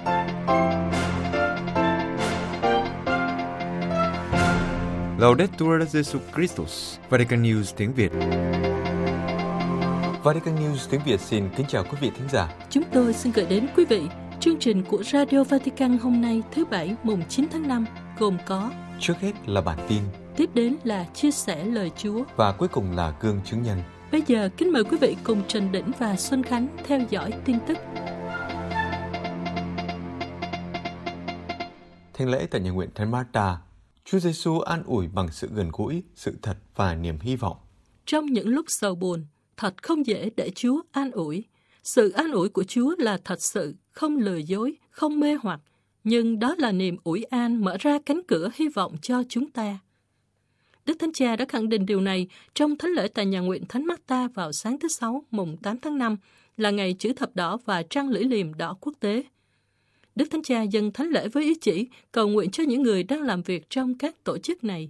Laudetur Jesus Christus, Vatican News tiếng Việt. Vatican News tiếng Việt xin kính chào quý vị thính giả. Chúng tôi xin gửi đến quý vị chương trình của Radio Vatican hôm nay thứ Bảy mùng 9 tháng 5 gồm có: trước hết là bản tin, tiếp đến là chia sẻ lời Chúa và cuối cùng là gương chứng nhân. Bây giờ kính mời quý vị cùng Trần Đỉnh và Xuân Khánh theo dõi tin tức. Thánh lễ tại nhà nguyện Thánh Marta, Chúa Giêsu an ủi bằng sự gần gũi, sự thật và niềm hy vọng. Trong những lúc sầu buồn, thật không dễ để Chúa an ủi. Sự an ủi của Chúa là thật sự, không lừa dối, không mê hoặc, nhưng đó là niềm ủi an mở ra cánh cửa hy vọng cho chúng ta. Đức Thánh Cha đã khẳng định điều này trong thánh lễ tại nhà nguyện Thánh Marta vào sáng thứ Sáu mùng 8 tháng 5 là ngày chữ thập đỏ và trăng lưỡi liềm đỏ quốc tế. Đức Thánh Cha dâng thánh lễ với ý chỉ cầu nguyện cho những người đang làm việc trong các tổ chức này.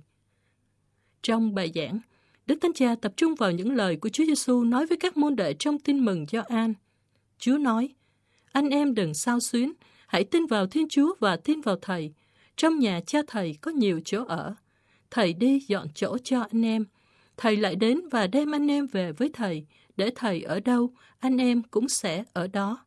Trong bài giảng, Đức Thánh Cha tập trung vào những lời của Chúa Giêsu nói với các môn đệ trong tin mừng Gioan. Chúa nói: anh em đừng xao xuyến, hãy tin vào Thiên Chúa và tin vào Thầy. Trong nhà Cha Thầy có nhiều chỗ ở. Thầy đi dọn chỗ cho anh em. Thầy lại đến và đem anh em về với Thầy, để Thầy ở đâu, anh em cũng sẽ ở đó.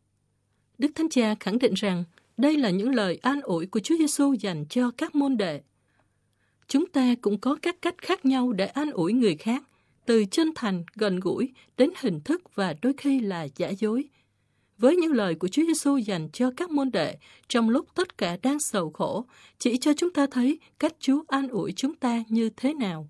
Đức Thánh Cha khẳng định rằng đây là những lời an ủi của Chúa Giêsu dành cho các môn đệ. Chúng ta cũng có các cách khác nhau để an ủi người khác, từ chân thành, gần gũi đến hình thức và đôi khi là giả dối. Với những lời của Chúa Giêsu dành cho các môn đệ trong lúc tất cả đang sầu khổ, chỉ cho chúng ta thấy cách Chúa an ủi chúng ta như thế nào.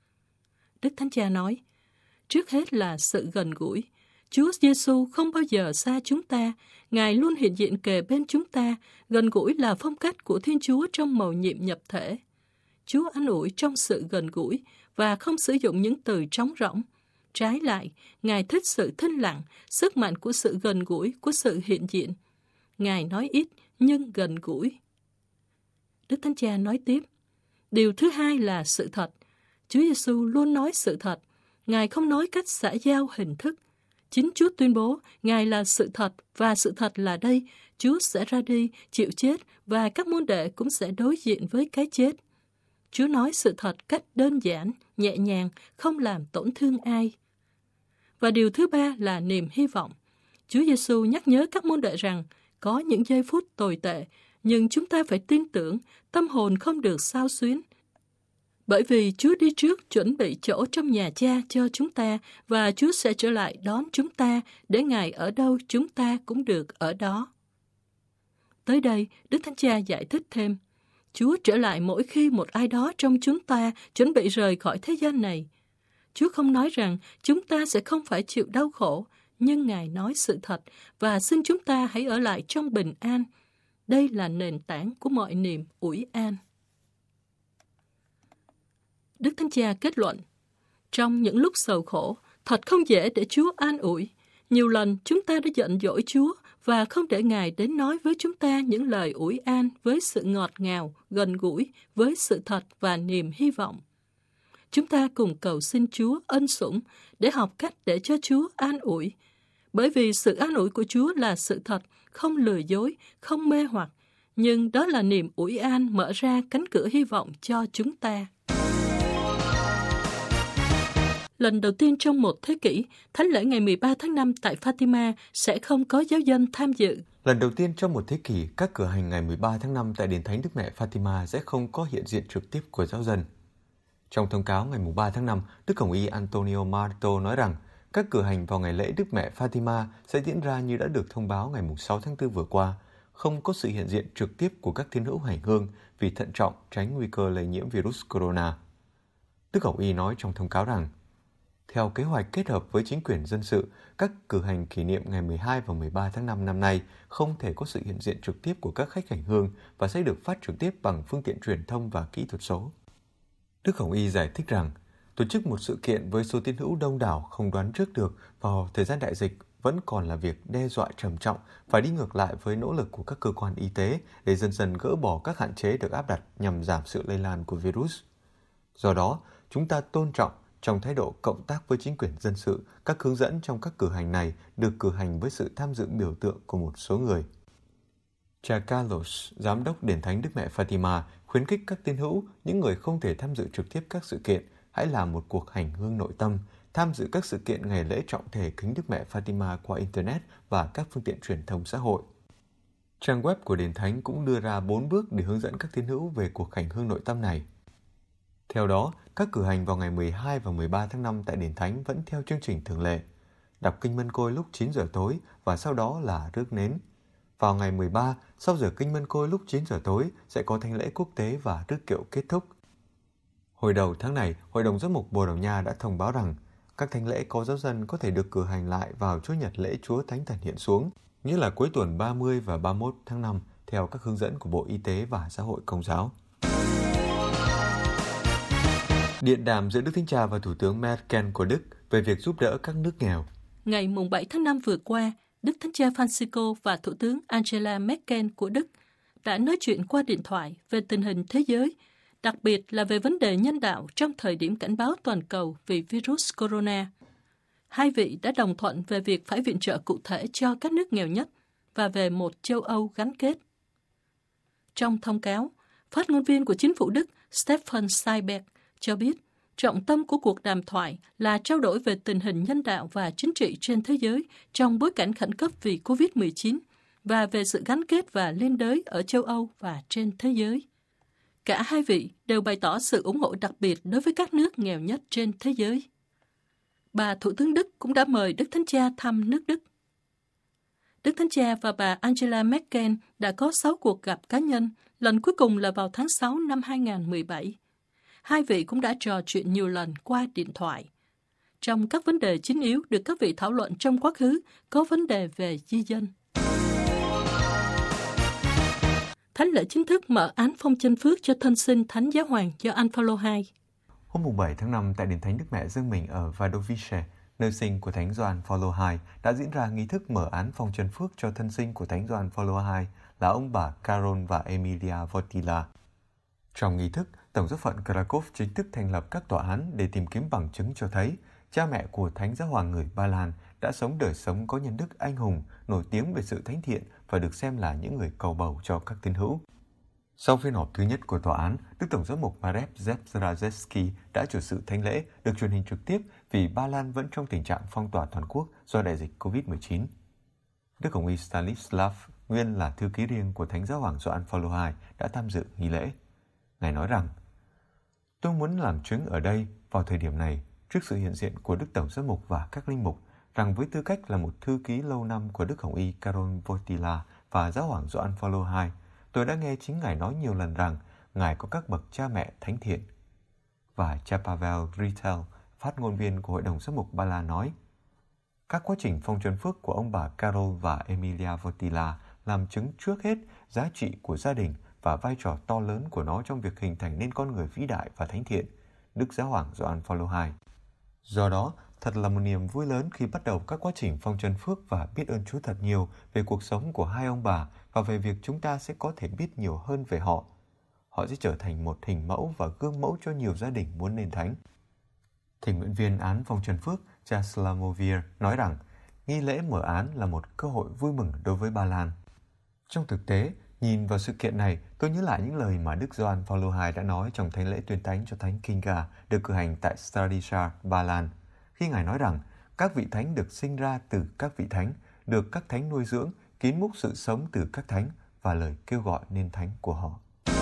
Đức Thánh Cha nói: trước hết là sự gần gũi. Chúa Giêsu không bao giờ xa chúng ta, Ngài luôn hiện diện kề bên chúng ta. Gần gũi là phong cách của Thiên Chúa trong mầu nhiệm nhập thể. Chúa an ủi trong sự gần gũi và không sử dụng những từ trống rỗng. Trái lại, Ngài thích sự thinh lặng, sức mạnh của sự gần gũi, của sự hiện diện. Ngài nói ít nhưng gần gũi. Đức Thánh Cha nói tiếp: điều thứ hai là sự thật. Chúa Giêsu luôn nói sự thật. Ngài không nói cách xã giao hình thức. Chính Chúa tuyên bố Ngài là sự thật, và sự thật là đây: Chúa sẽ ra đi, chịu chết, và các môn đệ cũng sẽ đối diện với cái chết. Chúa nói sự thật cách đơn giản, nhẹ nhàng, không làm tổn thương ai. Và điều thứ ba là niềm hy vọng. Chúa Giêsu nhắc nhớ các môn đệ rằng có những giây phút tồi tệ, nhưng chúng ta phải tin tưởng, tâm hồn không được xao xuyến. Bởi vì Chúa đi trước chuẩn bị chỗ trong nhà Cha cho chúng ta, và Chúa sẽ trở lại đón chúng ta, để Ngài ở đâu chúng ta cũng được ở đó. Tới đây, Đức Thánh Cha giải thích thêm: Chúa trở lại mỗi khi một ai đó trong chúng ta chuẩn bị rời khỏi thế gian này. Chúa không nói rằng chúng ta sẽ không phải chịu đau khổ, nhưng Ngài nói sự thật và xin chúng ta hãy ở lại trong bình an. Đây là nền tảng của mọi niềm ủi an. Đức Thánh Cha kết luận: trong những lúc sầu khổ, thật không dễ để Chúa an ủi. Nhiều lần chúng ta đã giận dỗi Chúa và không để Ngài đến nói với chúng ta những lời ủi an với sự ngọt ngào, gần gũi, với sự thật và niềm hy vọng. Chúng ta cùng cầu xin Chúa ân sủng để học cách để cho Chúa an ủi. Bởi vì sự an ủi của Chúa là sự thật, không lừa dối, không mê hoặc, nhưng đó là niềm ủi an mở ra cánh cửa hy vọng cho chúng ta. Lần đầu tiên trong một thế kỷ, thánh lễ ngày 13 tháng 5 tại Fatima sẽ không có giáo dân tham dự. Lần đầu tiên trong một thế kỷ, các cửa hành ngày 13 tháng 5 tại Đền Thánh Đức Mẹ Fatima sẽ không có hiện diện trực tiếp của giáo dân. Trong thông cáo ngày 3 tháng 5, Đức Hồng Y Antonio Marto nói rằng các cửa hành vào ngày lễ Đức Mẹ Fatima sẽ diễn ra như đã được thông báo ngày 6 tháng 4 vừa qua, không có sự hiện diện trực tiếp của các tín hữu hành hương vì thận trọng tránh nguy cơ lây nhiễm virus corona. Đức Hồng Y nói trong thông cáo rằng, theo kế hoạch kết hợp với chính quyền dân sự, các cử hành kỷ niệm ngày 12 và 13 tháng 5 năm nay không thể có sự hiện diện trực tiếp của các khách hành hương và sẽ được phát trực tiếp bằng phương tiện truyền thông và kỹ thuật số. Đức Hồng Y giải thích rằng, tổ chức một sự kiện với số tín hữu đông đảo không đoán trước được vào thời gian đại dịch vẫn còn là việc đe dọa trầm trọng, phải đi ngược lại với nỗ lực của các cơ quan y tế để dần dần gỡ bỏ các hạn chế được áp đặt nhằm giảm sự lây lan của virus. Do đó, chúng ta tôn trọng trong thái độ cộng tác với chính quyền dân sự, các hướng dẫn trong các cử hành này được cử hành với sự tham dự biểu tượng của một số người. Cha Carlos, giám đốc Đền Thánh Đức Mẹ Fatima, khuyến khích các tín hữu, những người không thể tham dự trực tiếp các sự kiện, hãy làm một cuộc hành hương nội tâm, tham dự các sự kiện ngày lễ trọng thể kính Đức Mẹ Fatima qua Internet và các phương tiện truyền thông xã hội. Trang web của Đền Thánh cũng đưa ra 4 bước để hướng dẫn các tín hữu về cuộc hành hương nội tâm này. Theo đó, các cử hành vào ngày 12 và 13 tháng 5 tại Đền Thánh vẫn theo chương trình thường lệ. Đọc kinh Mân Côi lúc 9 giờ tối và sau đó là rước nến. Vào ngày 13, sau giờ kinh Mân Côi lúc 9 giờ tối sẽ có thánh lễ quốc tế và rước kiệu kết thúc. Hồi đầu tháng này, Hội đồng Giám mục Bồ Đào Nha đã thông báo rằng các thánh lễ có giáo dân có thể được cử hành lại vào Chúa Nhật lễ Chúa Thánh Thần hiện xuống, nghĩa là cuối tuần 30 và 31 tháng 5, theo các hướng dẫn của Bộ Y tế và Xã hội Công giáo. Điện đàm giữa Đức Thánh Cha và Thủ tướng Merkel của Đức về việc giúp đỡ các nước nghèo. Ngày 7 tháng 5 vừa qua, Đức Thánh Cha Francisco và Thủ tướng Angela Merkel của Đức đã nói chuyện qua điện thoại về tình hình thế giới, đặc biệt là về vấn đề nhân đạo trong thời điểm cảnh báo toàn cầu vì virus corona. Hai vị đã đồng thuận về việc phải viện trợ cụ thể cho các nước nghèo nhất và về một châu Âu gắn kết. Trong thông cáo, phát ngôn viên của chính phủ Đức Stefan Seibert cho biết trọng tâm của cuộc đàm thoại là trao đổi về tình hình nhân đạo và chính trị trên thế giới trong bối cảnh khẩn cấp vì COVID-19 và về sự gắn kết và liên đới ở châu Âu và trên thế giới. Cả hai vị đều bày tỏ sự ủng hộ đặc biệt đối với các nước nghèo nhất trên thế giới. Bà Thủ tướng Đức cũng đã mời Đức Thánh Cha thăm nước Đức. Đức Thánh Cha và bà Angela Merkel đã có 6 cuộc gặp cá nhân, lần cuối cùng là vào tháng 6 năm 2017. Hai vị cũng đã trò chuyện nhiều lần qua điện thoại. Trong các vấn đề chính yếu được các vị thảo luận trong quá khứ, có vấn đề về di dân. Thánh lễ chính thức mở án phong chân phước cho thân sinh Thánh Giáo Hoàng Gioan Phaolô II. Hôm 7 tháng 5 tại Đền Thánh Đức Mẹ Dương Mình ở Wadowice, nơi sinh của Thánh Gioan Phaolô II, đã diễn ra nghi thức mở án phong chân phước cho thân sinh của Thánh Gioan Phaolô II là ông bà Karol và Emilia Wojtyla. Trong nghi thức, Tổng giáo phận Krakow chính thức thành lập các tòa án để tìm kiếm bằng chứng cho thấy cha mẹ của Thánh Giáo Hoàng người Ba Lan đã sống đời sống có nhân đức anh hùng, nổi tiếng về sự thánh thiện và được xem là những người cầu bầu cho các tín hữu. Sau phiên họp thứ nhất của tòa án, Đức Tổng giám mục Marek Zdrajewski đã chủ sự thánh lễ được truyền hình trực tiếp vì Ba Lan vẫn trong tình trạng phong tỏa toàn quốc do đại dịch COVID-19. Đức Hồng y Stanislav, nguyên là thư ký riêng của Thánh Giáo Hoàng Gioan Phaolô II, đã tham dự nghi lễ. Ngài nói rằng, tôi muốn làm chứng ở đây vào thời điểm này trước sự hiện diện của Đức Tổng giám mục và các linh mục rằng với tư cách là một thư ký lâu năm của Đức Hồng y Karol Wojtyla và Giáo hoàng Gioan Phaolô II, tôi đã nghe chính Ngài nói nhiều lần rằng Ngài có các bậc cha mẹ thánh thiện. Và cha Pavel Rytel, phát ngôn viên của Hội đồng giám mục Ba Lan nói, các quá trình phong chân phước của ông bà Karol và Emilia Wojtyla làm chứng trước hết giá trị của gia đình và vai trò to lớn của nó trong việc hình thành nên con người vĩ đại và thánh thiện, Đức Giáo hoàng Gioan Phaolô II. Do đó, thật là một niềm vui lớn khi bắt đầu các quá trình phong chân phước và biết ơn Chúa thật nhiều về cuộc sống của hai ông bà và về việc chúng ta sẽ có thể biết nhiều hơn về họ. Họ sẽ trở thành một hình mẫu và gương mẫu cho nhiều gia đình muốn nên thánh. Thỉnh nguyện viên án phong chân phước cha Slamovir nói rằng nghi lễ mở án là một cơ hội vui mừng đối với Ba Lan. Trong thực tế, nhìn vào sự kiện này, tôi nhớ lại những lời mà Đức Gioan Phaolô II đã nói trong thánh lễ tuyên thánh cho Thánh Kinga được cử hành tại Stradisar, Ba Lan, khi Ngài nói rằng các vị thánh được sinh ra từ các vị thánh, được các thánh nuôi dưỡng, kín múc sự sống từ các thánh và lời kêu gọi nên thánh của họ.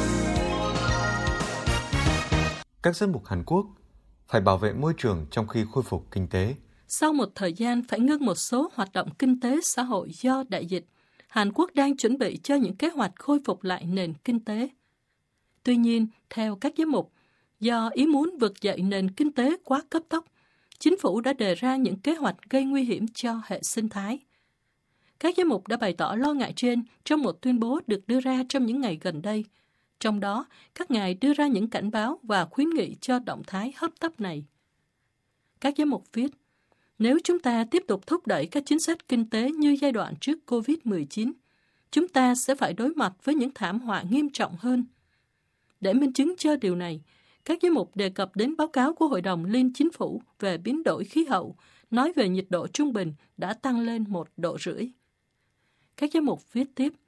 Các giám mục Hàn Quốc phải bảo vệ môi trường trong khi khôi phục kinh tế. Sau một thời gian phải ngưng một số hoạt động kinh tế xã hội do đại dịch, Hàn Quốc đang chuẩn bị cho những kế hoạch khôi phục lại nền kinh tế. Tuy nhiên, theo các giám mục, do ý muốn vực dậy nền kinh tế quá cấp tốc, chính phủ đã đề ra những kế hoạch gây nguy hiểm cho hệ sinh thái. Các giám mục đã bày tỏ lo ngại trên trong một tuyên bố được đưa ra trong những ngày gần đây. Trong đó, các ngài đưa ra những cảnh báo và khuyến nghị cho động thái hấp tấp này. Các giám mục viết, nếu chúng ta tiếp tục thúc đẩy các chính sách kinh tế như giai đoạn trước COVID-19, chúng ta sẽ phải đối mặt với những thảm họa nghiêm trọng hơn. Để minh chứng cho điều này, các giám mục đề cập đến báo cáo của Hội đồng Liên Chính phủ về biến đổi khí hậu, nói về nhiệt độ trung bình đã tăng lên 1,5 độ. Các giám mục viết tiếp,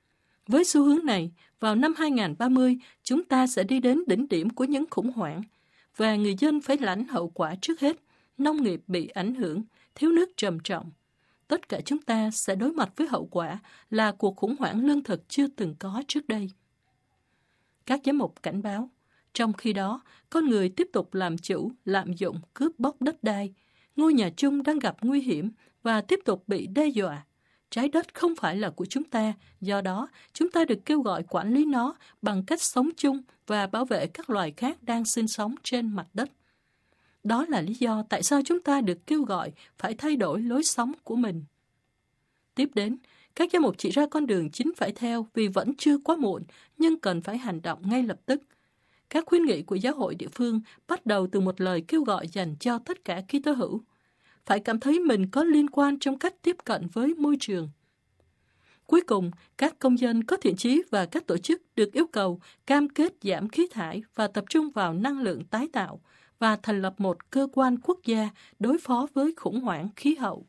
Với xu hướng này, vào năm 2030, chúng ta sẽ đi đến đỉnh điểm của những khủng hoảng, và người dân phải lãnh hậu quả trước hết. Nông nghiệp bị ảnh hưởng, thiếu nước trầm trọng. Tất cả chúng ta sẽ đối mặt với hậu quả là cuộc khủng hoảng lương thực chưa từng có trước đây. Các giám mục cảnh báo, trong khi đó, con người tiếp tục làm chủ, lạm dụng, cướp bóc đất đai. Ngôi nhà chung đang gặp nguy hiểm và tiếp tục bị đe dọa. Trái đất không phải là của chúng ta, do đó chúng ta được kêu gọi quản lý nó bằng cách sống chung và bảo vệ các loài khác đang sinh sống trên mặt đất. Đó là lý do tại sao chúng ta được kêu gọi phải thay đổi lối sống của mình. Tiếp đến, các giám mục chỉ ra con đường chính phải theo vì vẫn chưa quá muộn, nhưng cần phải hành động ngay lập tức. Các khuyến nghị của giáo hội địa phương bắt đầu từ một lời kêu gọi dành cho tất cả Kitô hữu. Phải cảm thấy mình có liên quan trong cách tiếp cận với môi trường. Cuối cùng, các công dân có thiện chí và các tổ chức được yêu cầu cam kết giảm khí thải và tập trung vào năng lượng tái tạo và thành lập một cơ quan quốc gia đối phó với khủng hoảng khí hậu.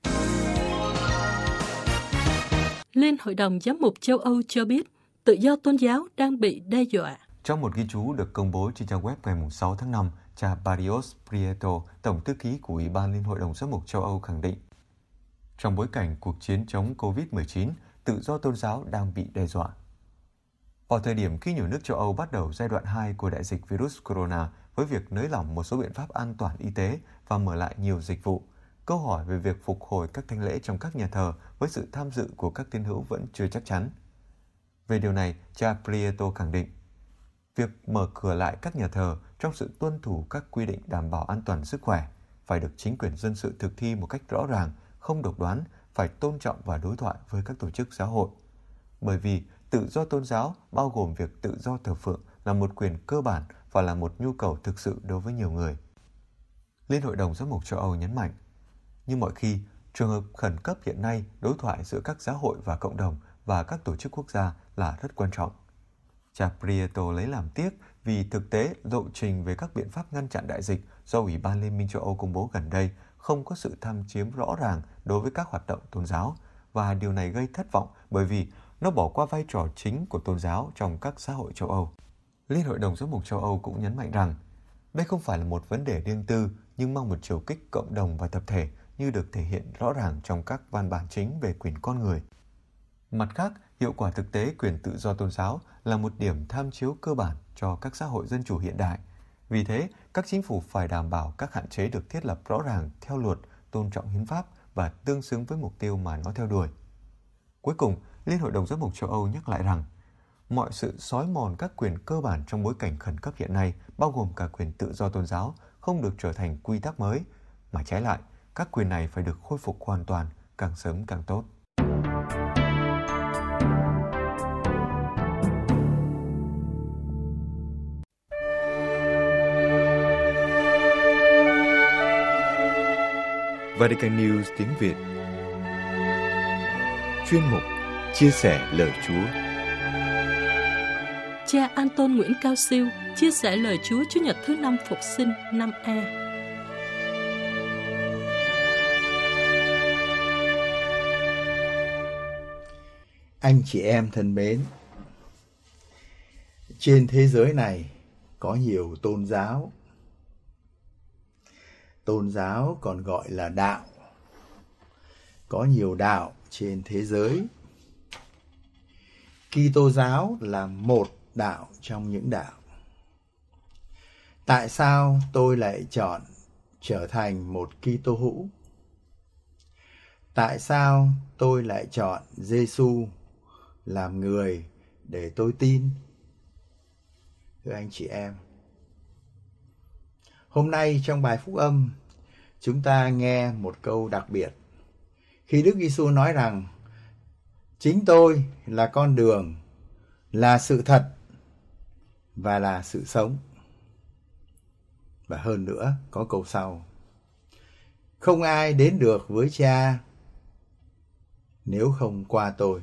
Liên Hội đồng Giám mục châu Âu cho biết tự do tôn giáo đang bị đe dọa. Trong một ghi chú được công bố trên trang web ngày 6 tháng 5, cha Barrios Prieto, Tổng thư ký của Ủy ban Liên hội đồng Giám mục châu Âu khẳng định, trong bối cảnh cuộc chiến chống COVID-19, tự do tôn giáo đang bị đe dọa. Vào thời điểm khi nhiều nước châu Âu bắt đầu giai đoạn 2 của đại dịch virus corona với việc nới lỏng một số biện pháp an toàn y tế và mở lại nhiều dịch vụ, câu hỏi về việc phục hồi các thánh lễ trong các nhà thờ với sự tham dự của các tín hữu vẫn chưa chắc chắn. Về điều này, cha Prieto khẳng định, việc mở cửa lại các nhà thờ trong sự tuân thủ các quy định đảm bảo an toàn sức khỏe phải được chính quyền dân sự thực thi một cách rõ ràng, không độc đoán, phải tôn trọng và đối thoại với các tổ chức giáo hội. Bởi vì tự do tôn giáo bao gồm việc tự do thờ phượng là một quyền cơ bản và là một nhu cầu thực sự đối với nhiều người. Liên hội đồng Giám mục châu Âu nhấn mạnh, như mọi khi, trường hợp khẩn cấp hiện nay đối thoại giữa các giáo hội và cộng đồng và các tổ chức quốc gia là rất quan trọng. Cha Prieto lấy làm tiếc vì thực tế lộ trình về các biện pháp ngăn chặn đại dịch do Ủy ban Liên minh châu Âu công bố gần đây không có sự tham chiếm rõ ràng đối với các hoạt động tôn giáo, và điều này gây thất vọng bởi vì nó bỏ qua vai trò chính của tôn giáo trong các xã hội châu Âu. Liên hội đồng Giám mục châu Âu cũng nhấn mạnh rằng đây không phải là một vấn đề riêng tư nhưng mang một chiều kích cộng đồng và tập thể như được thể hiện rõ ràng trong các văn bản chính về quyền con người. Mặt khác, hiệu quả thực tế quyền tự do tôn giáo là một điểm tham chiếu cơ bản cho các xã hội dân chủ hiện đại. Vì thế, các chính phủ phải đảm bảo các hạn chế được thiết lập rõ ràng theo luật, tôn trọng hiến pháp và tương xứng với mục tiêu mà nó theo đuổi. Cuối cùng, Liên hội đồng Giám mục châu Âu nhắc lại rằng mọi sự xói mòn các quyền cơ bản trong bối cảnh khẩn cấp hiện nay, bao gồm cả quyền tự do tôn giáo, không được trở thành quy tắc mới, mà trái lại, các quyền này phải được khôi phục hoàn toàn, càng sớm càng tốt. Vatican News tiếng Việt. Chuyên mục Chia sẻ lời Chúa. Cha Anton Nguyễn Cao Siêu chia sẻ lời Chúa Chủ nhật thứ 5 Phục sinh năm A. Anh chị em thân mến, trên thế giới này có nhiều tôn giáo. Tôn giáo còn gọi là đạo. Có nhiều đạo trên thế giới. Kitô giáo là một đạo trong những đạo. Tại sao tôi lại chọn trở thành một Kitô hữu? Tại sao tôi lại chọn Giêsu làm người để tôi tin? Thưa anh chị em, hôm nay trong bài phúc âm, chúng ta nghe một câu đặc biệt. Khi Đức Giêsu nói rằng, chính tôi là con đường, là sự thật và là sự sống. Và hơn nữa, có câu sau, không ai đến được với Cha nếu không qua tôi.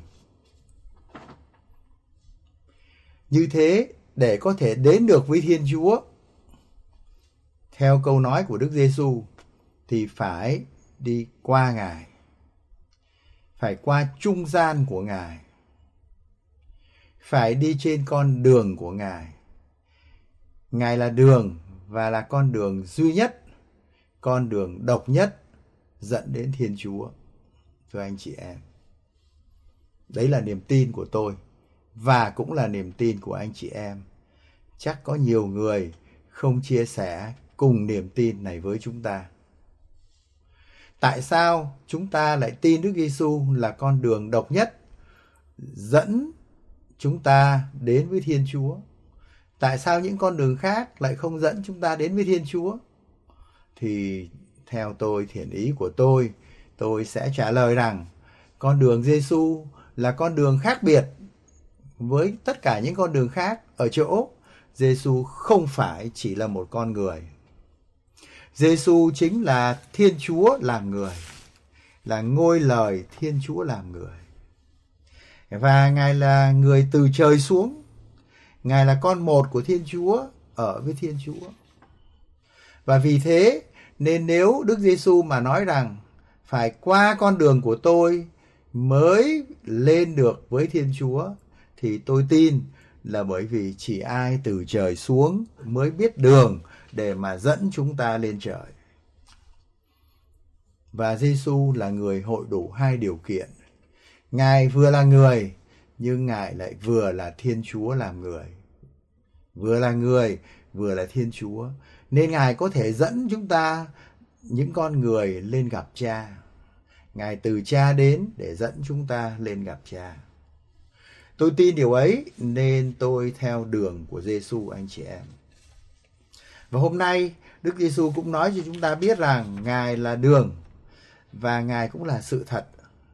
Như thế, để có thể đến được với Thiên Chúa, theo câu nói của Đức Giêsu, thì phải đi qua Ngài, phải qua trung gian của Ngài. phải đi trên con đường của Ngài. Ngài là đường và là con đường duy nhất, con đường độc nhất dẫn đến Thiên Chúa. Thưa anh chị em, đấy là niềm tin của tôi và cũng là niềm tin của anh chị em. Chắc có nhiều người không chia sẻ cùng niềm tin này với chúng ta. Tại sao chúng ta lại tin Đức Giêsu là con đường độc nhất dẫn chúng ta đến với Thiên Chúa? Tại sao những con đường khác lại không dẫn chúng ta đến với Thiên Chúa? Thì theo tôi, thiện ý của tôi sẽ trả lời rằng con đường Giêsu là con đường khác biệt với tất cả những con đường khác ở chỗ Giêsu không phải chỉ là một con người. Giêsu chính là Thiên Chúa làm người, là ngôi lời Thiên Chúa làm người. Và Ngài là người từ trời xuống. Ngài là con một của Thiên Chúa ở với Thiên Chúa. Và vì thế nên nếu Đức Giêsu mà nói rằng phải qua con đường của tôi mới lên được với Thiên Chúa, thì tôi tin là bởi vì chỉ ai từ trời xuống mới biết đường để mà dẫn chúng ta lên trời. Và Giêsu là người hội đủ hai điều kiện. Ngài vừa là người, nhưng Ngài lại vừa là Thiên Chúa làm người. Vừa là người, vừa là Thiên Chúa. Nên Ngài có thể dẫn chúng ta, những con người, lên gặp Cha. Ngài từ Cha đến để dẫn chúng ta lên gặp Cha. Tôi tin điều ấy nên tôi theo đường của Giêsu anh chị em. Và hôm nay Đức Giêsu cũng nói cho chúng ta biết rằng Ngài là đường và Ngài cũng là sự thật.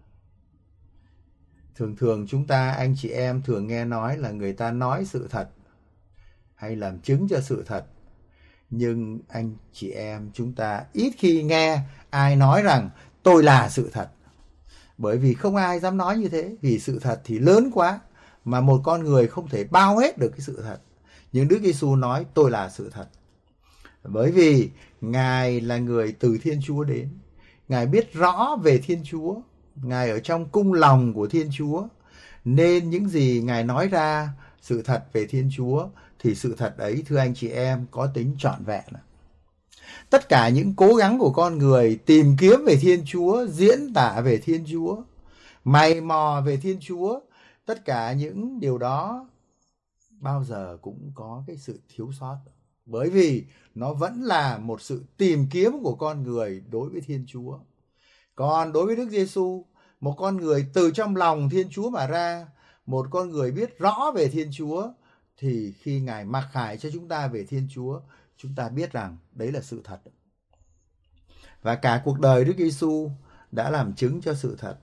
Thường chúng ta, anh chị em thường nghe nói là người ta nói sự thật hay làm chứng cho sự thật. Nhưng anh chị em chúng ta ít khi nghe ai nói rằng tôi là sự thật. Bởi vì không ai dám nói như thế. Vì sự thật thì lớn quá mà một con người không thể bao hết được cái sự thật. Nhưng Đức Giêsu nói tôi là sự thật. Bởi vì Ngài là người từ Thiên Chúa đến. Ngài biết rõ về Thiên Chúa. Ngài ở trong cung lòng của Thiên Chúa. Nên những gì Ngài nói ra sự thật về Thiên Chúa thì sự thật ấy, thưa anh chị em, có tính trọn vẹn. Tất cả những cố gắng của con người tìm kiếm về Thiên Chúa, diễn tả về Thiên Chúa, mày mò về Thiên Chúa, tất cả những điều đó bao giờ cũng có cái sự thiếu sót. Bởi vì nó vẫn là một sự tìm kiếm của con người đối với Thiên Chúa. Còn đối với Đức Giêsu, một con người từ trong lòng Thiên Chúa mà ra, một con người biết rõ về Thiên Chúa, thì khi Ngài mặc khải cho chúng ta về Thiên Chúa, chúng ta biết rằng đấy là sự thật. Và cả cuộc đời Đức Giêsu đã làm chứng cho sự thật.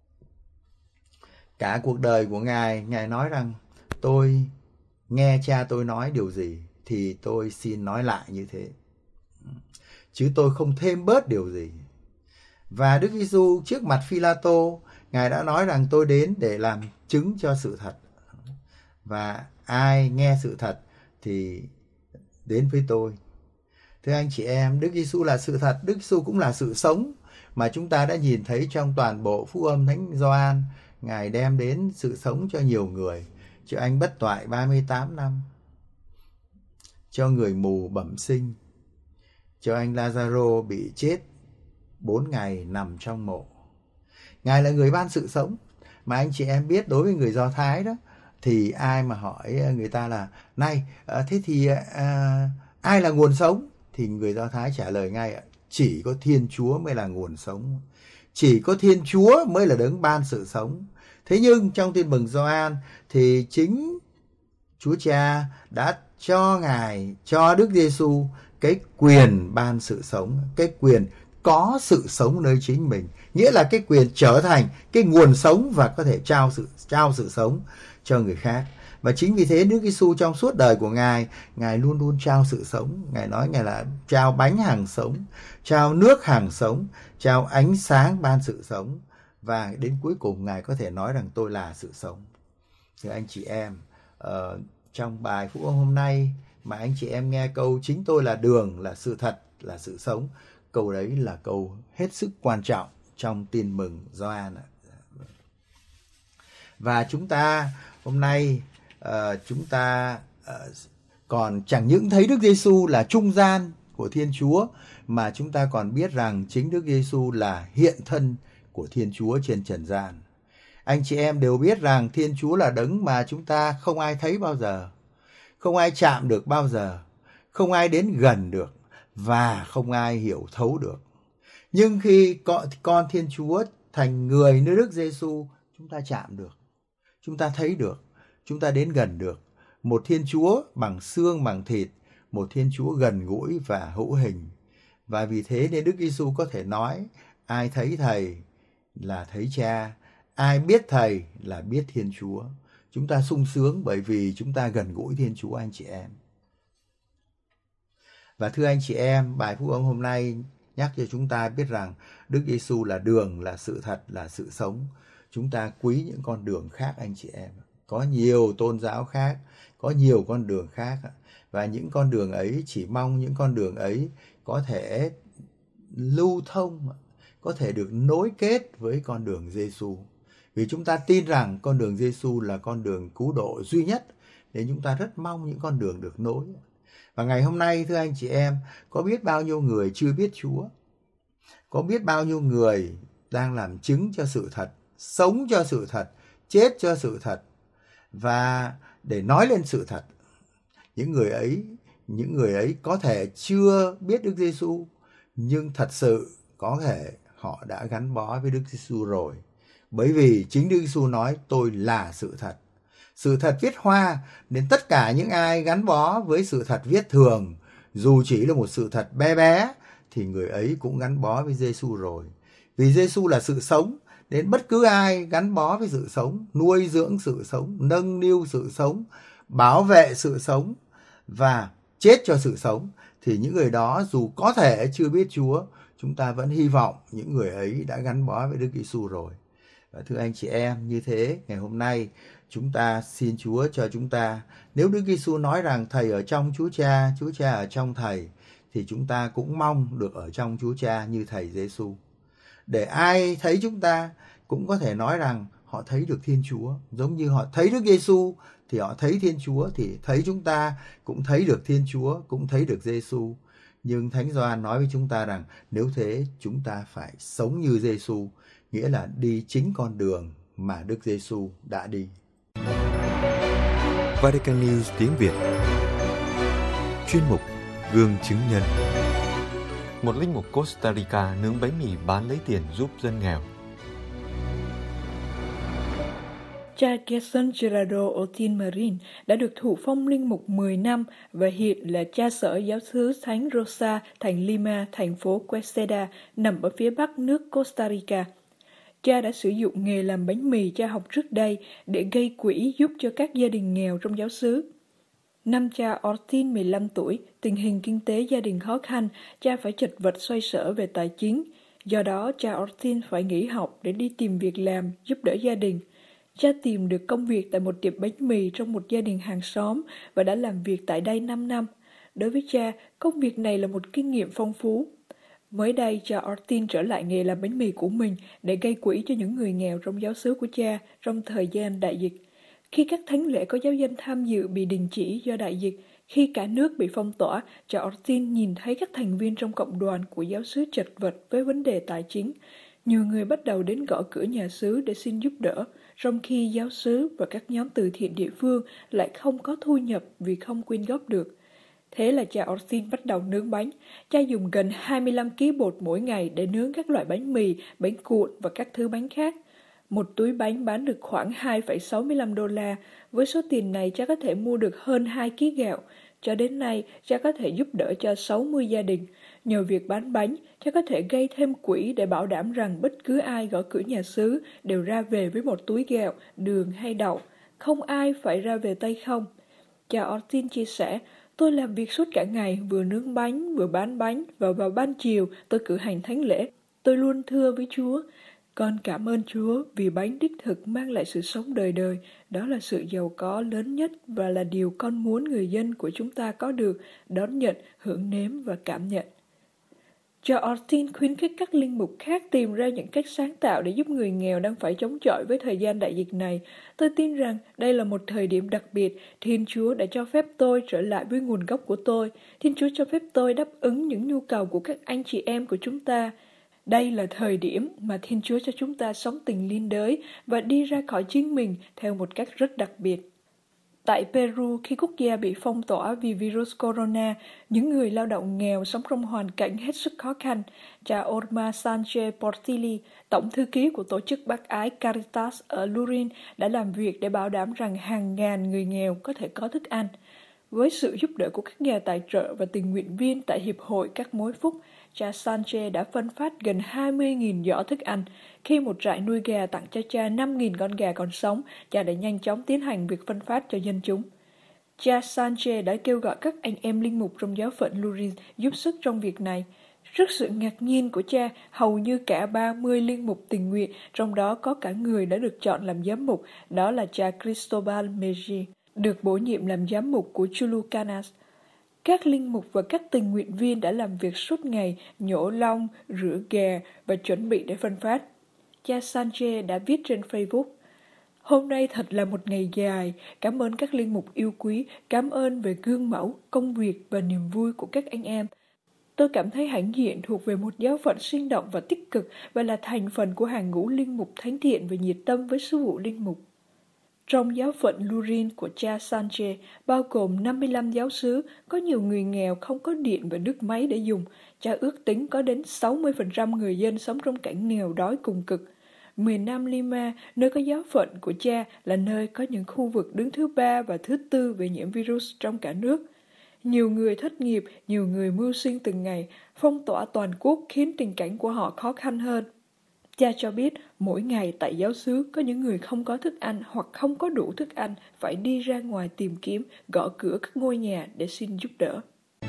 Cả cuộc đời của Ngài, Ngài nói rằng tôi nghe Cha tôi nói điều gì thì tôi xin nói lại như thế, chứ tôi không thêm bớt điều gì. Và Đức Giêsu trước mặt Phi-la-tô, Ngài đã nói rằng tôi đến để làm chứng cho sự thật. Và ai nghe sự thật thì đến với tôi. Thưa anh chị em, Đức Giêsu là sự thật, Đức Giêsu cũng là sự sống mà chúng ta đã nhìn thấy trong toàn bộ Phúc âm Thánh Gioan. Ngài đem đến sự sống cho nhiều người, cho anh bất toại 38 năm, cho người mù bẩm sinh, cho anh Lazaro bị chết 4 ngày nằm trong mộ. Ngài là người ban sự sống. Mà anh chị em biết, đối với người Do Thái đó, thì ai mà hỏi người ta là này, thế thì ai là nguồn sống? Thì người Do Thái trả lời ngay, chỉ có Thiên Chúa mới là nguồn sống. Chỉ có Thiên Chúa mới là đấng ban sự sống. Thế nhưng trong Tin mừng Gioan thì chính Chúa Cha đã cho Ngài, cho Đức Giêsu cái quyền ban sự sống, cái quyền có sự sống nơi chính mình. Nghĩa là cái quyền trở thành cái nguồn sống và có thể trao sự sống cho người khác. Và chính vì thế Đức Giêsu trong suốt đời của Ngài, Ngài luôn luôn trao sự sống. Ngài nói Ngài là trao bánh hàng sống, trao nước hàng sống, trao ánh sáng ban sự sống. Và đến cuối cùng Ngài có thể nói rằng tôi là sự sống. Thưa anh chị em, trong bài Phúc âm hôm nay mà anh chị em nghe câu chính tôi là đường, là sự thật, là sự sống, câu đấy là câu hết sức quan trọng trong Tin mừng Gioan. Và chúng ta hôm nay chúng ta còn chẳng những thấy Đức Giêsu là trung gian của Thiên Chúa, mà chúng ta còn biết rằng chính Đức Giêsu là hiện thân của Thiên Chúa trên trần gian. Anh chị em đều biết rằng Thiên Chúa là đấng mà chúng ta không ai thấy bao giờ, không ai chạm được bao giờ, không ai đến gần được và không ai hiểu thấu được. Nhưng khi con Thiên Chúa thành người nơi Đức Giêsu, chúng ta chạm được, chúng ta thấy được, chúng ta đến gần được. Một Thiên Chúa bằng xương bằng thịt, một Thiên Chúa gần gũi và hữu hình. Và vì thế nên Đức Giêsu có thể nói, ai thấy Thầy là thấy Cha, ai biết Thầy là biết Thiên Chúa. Chúng ta sung sướng bởi vì chúng ta gần gũi Thiên Chúa, anh chị em. Và thưa anh chị em, bài phúc âm hôm nay nhắc cho chúng ta biết rằng Đức Giêsu là đường, là sự thật, là sự sống. Chúng ta quý những con đường khác, anh chị em. Có nhiều tôn giáo khác, có nhiều con đường khác. Và những con đường ấy, chỉ mong những con đường ấy có thể lưu thông, có thể được nối kết với con đường Giêsu. Vì chúng ta tin rằng con đường Giêsu là con đường cứu độ duy nhất, nên chúng ta rất mong những con đường được nối. Và ngày hôm nay, thưa anh chị em, có biết bao nhiêu người chưa biết Chúa, có biết bao nhiêu người đang làm chứng cho sự thật, sống cho sự thật, chết cho sự thật, và để nói lên sự thật. Những người ấy có thể chưa biết Đức Giêsu, nhưng thật sự có thể họ đã gắn bó với Đức Giêsu rồi. Bởi vì chính Đức Giêsu nói tôi là sự thật. Sự thật viết hoa, nên tất cả những ai gắn bó với sự thật viết thường, dù chỉ là một sự thật bé bé, thì người ấy cũng gắn bó với Giêsu rồi. Vì Giêsu là sự sống, nên bất cứ ai gắn bó với sự sống, nuôi dưỡng sự sống, nâng niu sự sống, bảo vệ sự sống và chết cho sự sống, thì những người đó dù có thể chưa biết Chúa, chúng ta vẫn hy vọng những người ấy đã gắn bó với Đức Giêsu rồi. Và thưa anh chị em, như thế ngày hôm nay chúng ta xin Chúa cho chúng ta, nếu Đức Giêsu nói rằng Thầy ở trong Chúa Cha ở trong Thầy, thì chúng ta cũng mong được ở trong Chúa Cha như Thầy Giêsu. Để ai thấy chúng ta cũng có thể nói rằng họ thấy được Thiên Chúa, giống như họ thấy Đức Giêsu thì họ thấy Thiên Chúa, thì thấy chúng ta cũng thấy được Thiên Chúa, cũng thấy được Giêsu. Nhưng Thánh Gioan nói với chúng ta rằng nếu thế chúng ta phải sống như Giêsu, nghĩa là đi chính con đường mà Đức Giêsu đã đi. Vatican News tiếng Việt. Chuyên mục Gương chứng nhân. Một linh mục Costa Rica nướng bánh mì bán lấy tiền giúp dân nghèo. Cha Gerson Gerardo Ortiz Marin đã được thụ phong linh mục 10 năm và hiện là cha sở giáo xứ Thánh Rosa thành Lima, thành phố Quesada, nằm ở phía bắc nước Costa Rica. Cha đã sử dụng nghề làm bánh mì cha học trước đây để gây quỹ giúp cho các gia đình nghèo trong giáo xứ. Năm cha Ortiz 15 tuổi, tình hình kinh tế gia đình khó khăn, cha phải chật vật xoay sở về tài chính. Do đó, cha Ortiz phải nghỉ học để đi tìm việc làm, giúp đỡ gia đình. Cha tìm được công việc tại một tiệm bánh mì trong một gia đình hàng xóm và đã làm việc tại đây 5 năm. Đối với cha, công việc này là một kinh nghiệm phong phú. Mới đây, cha Ortiz trở lại nghề làm bánh mì của mình để gây quỹ cho những người nghèo trong giáo xứ của cha trong thời gian đại dịch. Khi các thánh lễ có giáo dân tham dự bị đình chỉ do đại dịch, khi cả nước bị phong tỏa, cha Ortiz nhìn thấy các thành viên trong cộng đoàn của giáo xứ chật vật với vấn đề tài chính. Nhiều người bắt đầu đến gõ cửa nhà xứ để xin giúp đỡ, trong khi giáo xứ và các nhóm từ thiện địa phương lại không có thu nhập vì không quyên góp được. Thế là cha Ortiz bắt đầu nướng bánh. Cha dùng gần 25 kg bột mỗi ngày để nướng các loại bánh mì, bánh cuộn và các thứ bánh khác. Một túi bánh bán được khoảng $2,65. Với số tiền này, cha có thể mua được hơn 2 kg gạo. Cho đến nay, cha có thể giúp đỡ cho 60 gia đình. Nhờ việc bán bánh, cha có thể gây thêm quỹ để bảo đảm rằng bất cứ ai gõ cửa nhà xứ đều ra về với một túi gạo, đường hay đậu. Không ai phải ra về tay không. Cha Ortiz chia sẻ, tôi làm việc suốt cả ngày, vừa nướng bánh, vừa bán bánh, và vào ban chiều tôi cử hành thánh lễ. Tôi luôn thưa với Chúa, con cảm ơn Chúa vì bánh đích thực mang lại sự sống đời đời. Đó là sự giàu có lớn nhất và là điều con muốn người dân của chúng ta có được, đón nhận, hưởng nếm và cảm nhận. Cha Ortin khuyến khích các linh mục khác tìm ra những cách sáng tạo để giúp người nghèo đang phải chống chọi với thời gian đại dịch này. Tôi tin rằng đây là một thời điểm đặc biệt. Thiên Chúa đã cho phép tôi trở lại với nguồn gốc của tôi. Thiên Chúa cho phép tôi đáp ứng những nhu cầu của các anh chị em của chúng ta. Đây là thời điểm mà Thiên Chúa cho chúng ta sống tình liên đới và đi ra khỏi chính mình theo một cách rất đặc biệt. Tại Peru, khi quốc gia bị phong tỏa vì virus corona, những người lao động nghèo sống trong hoàn cảnh hết sức khó khăn, cha Orma Sanchez Portilli, tổng thư ký của tổ chức bác ái Caritas ở Lurin, đã làm việc để bảo đảm rằng hàng ngàn người nghèo có thể có thức ăn. Với sự giúp đỡ của các nhà tài trợ và tình nguyện viên tại Hiệp hội Các Mối Phúc, cha Sanchez đã phân phát gần 20.000 giỏ thức ăn. Khi một trại nuôi gà tặng cho cha 5.000 con gà còn sống, cha đã nhanh chóng tiến hành việc phân phát cho dân chúng. Cha Sanchez đã kêu gọi các anh em linh mục trong giáo phận Lurin giúp sức trong việc này. Rất sự ngạc nhiên của cha, hầu như cả 30 linh mục tình nguyện, trong đó có cả người đã được chọn làm giám mục, đó là cha Cristobal Mejia, được bổ nhiệm làm giám mục của Chulucanas. Các linh mục và các tình nguyện viên đã làm việc suốt ngày, nhổ lông, rửa gà và chuẩn bị để phân phát. Cha Sanchez đã viết trên Facebook: "Hôm nay thật là một ngày dài. Cảm ơn các linh mục yêu quý, cảm ơn về gương mẫu, công việc và niềm vui của các anh em. Tôi cảm thấy hãnh diện thuộc về một giáo phận sinh động và tích cực và là thành phần của hàng ngũ linh mục thánh thiện và nhiệt tâm với sứ vụ linh mục." Trong giáo phận Lurin của cha Sanchez, bao gồm 55 giáo xứ, có nhiều người nghèo không có điện và nước máy để dùng. Cha ước tính có đến 60% người dân sống trong cảnh nghèo đói cùng cực. Miền Nam Lima, nơi có giáo phận của cha, là nơi có những khu vực đứng thứ 3 và thứ 4 về nhiễm virus trong cả nước. Nhiều người thất nghiệp, nhiều người mưu sinh từng ngày. Phong tỏa toàn quốc khiến tình cảnh của họ khó khăn hơn. Cha cho biết mỗi ngày tại giáo xứ có những người không có thức ăn hoặc không có đủ thức ăn phải đi ra ngoài tìm kiếm, gõ cửa các ngôi nhà để xin giúp đỡ.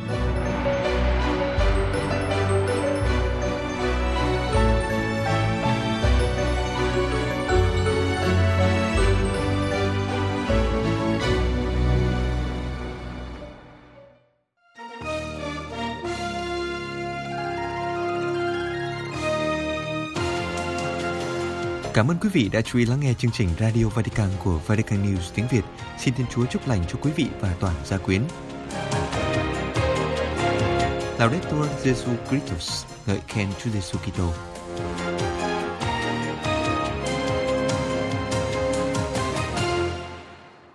Cảm ơn quý vị đã chú ý lắng nghe chương trình Radio Vatican của Vatican News tiếng Việt. Xin Thiên Chúa chúc lành cho quý vị và toàn gia quyến. Laudetur Jesu Christus, ngợi khen Chúa Giêsu Kitô.